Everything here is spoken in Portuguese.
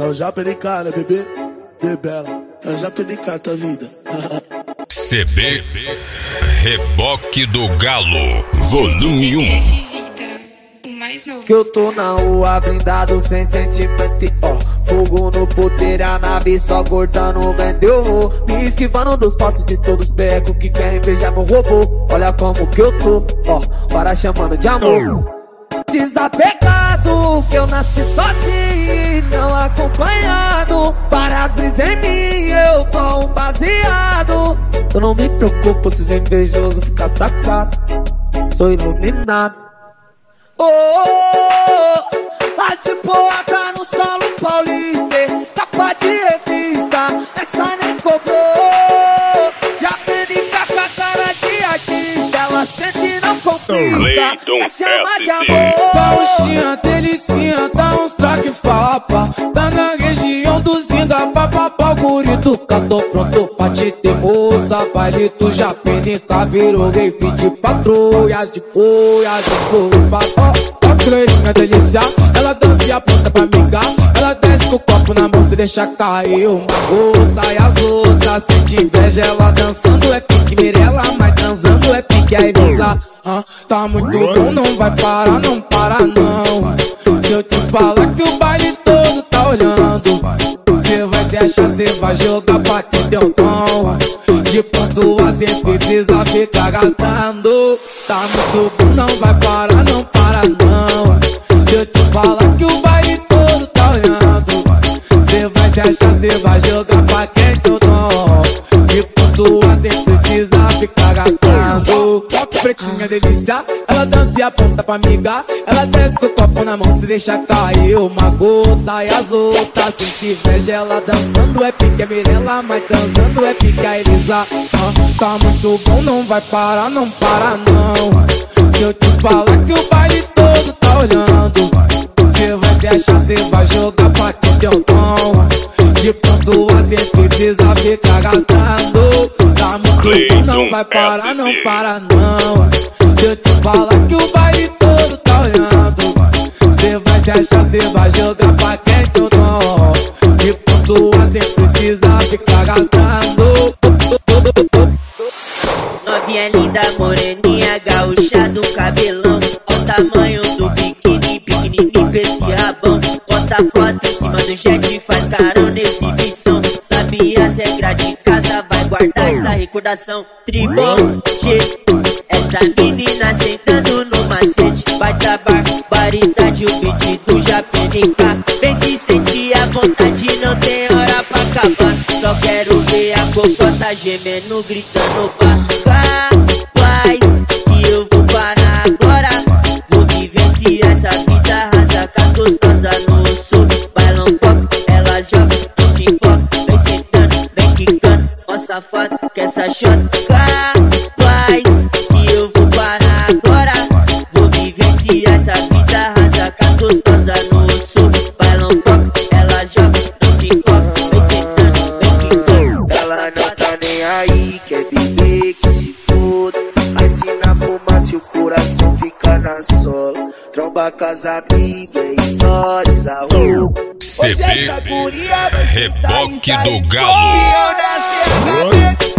Eu já perdi cara, bebê, bebela. Eu já perdi cara, tua vida. CB Reboque do Galo, volume 1. Que eu tô na rua blindado sem sentimento, ó. Fogo no puteiro, a nave só cortando o vento. Eu vou me esquivando dos passos de todos os becos que querem beijar meu robô. Olha como que eu tô, ó, para chamando de amor. Desapegado, que eu nasci sozinho, não acompanhado. Para as brisas em mim, eu tô um baseado. Eu não me preocupo se os invejosos ficar atacado. Sou iluminado. As de boa tá no solo paulista, capa de revista, essa nem cobrou. Já aprendi com a cara de artista, ela sente e não complica, quer chamar de amor. Pauxinha, delicinha, dá uns traque fapa. Tá na região do Zinga, papapá, gurituca. Tô pronto pra te ter, moça. Baile tu já penica, virou rave de patrulhas de boias, de boias. Cleirinha delícia, ela dança e aponta pra amiga. Ela desce com o copo na mão, se deixa cair uma gota. E as outras sente inveja, ela dançando é pique Mirella, mas transando é pique a Elisa. Tá muito bom, não vai parar, não para não. Se eu te falar que o baile todo tá olhando, cê vai se achar, cê vai jogar pra quem tem um tom. De pontua cê precisa ficar gastando. Tá muito bom, não vai parar, não para não. Se eu te falar que o baile todo tá olhando, cê vai se achar, cê vai jogar pra quem tem um tom. De pontua cê precisa ficar gastando. Toque pretinha delícia, ela dança e aponta pra amiga. Ela desce com o copo na mão, se deixa cair uma gota. E as outras sente inveja, ela dançando é pique a Mirella, mas dançando é pique a Elisa. Tá muito bom, não vai parar, não para não. Se eu te falar que o baile todo tá olhando, cê vai se achar, cê vai jogar pra quem tem um tom. De pontua cê precisa ficar gastando. Tá muito bom, não vai parar, não para não. Se eu te falar que o baile todo tá olhando, cê vai se achar, cê vai jogar pra quem tem um tom. De pontua cê precisa ficar gastando. Novinha linda, moreninha, gaúcha do cabelão. Olha o tamanho do biquíni, pequenininho com esse rabão. Posta foto em cima do jet, faz carona, exibição. Sabe as regras de casa, vai guardar essa recordação. Tribom, essa menina sentando no macete. Baita barbaridade, o beat do Japenica. Vem se sentir à vontade, não tem hora pra acabar. Só quero ver a cocota gemendo, gritando faz que eu vou parar agora. Vou vivenciar essa vida rasa, castosa no sul. Bailão pop, elas jogam, se empolga. Vem sentando, vem quicando, ó safado, que essa shot faz que eu vou parar agora. Vou vivenciar essa vida rasa, castosa no sul. Bailão pop, elas jogam, se empolga. Vem sentando, vem quicando. Ela não tá nem aí, quer viver, que se foda. Mas se na fumaça o coração fica na sola. Tromba com as amigas, stories, a roupa. CB Reboque do Galo. Eu nasci